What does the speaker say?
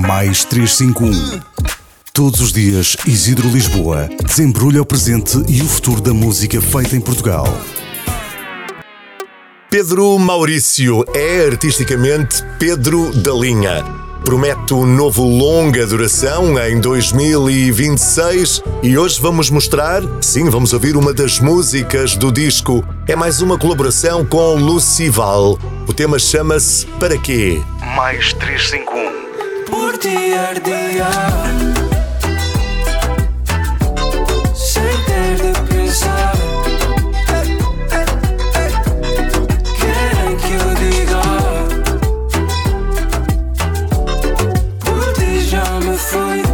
Mais 351. Todos os dias, Isidro Lisboa desembrulha o presente e o futuro da música feita em Portugal. Pedro Maurício é artisticamente Pedro da Linha. Promete um novo longa duração em 2026 e hoje vamos mostrar, sim, vamos ouvir uma das músicas do disco. É mais uma colaboração com Lucival. O tema chama-se Para Quê? Mais 351. Por ti ardia, sem ter de pensar. Querem que eu diga, por ti já me fui.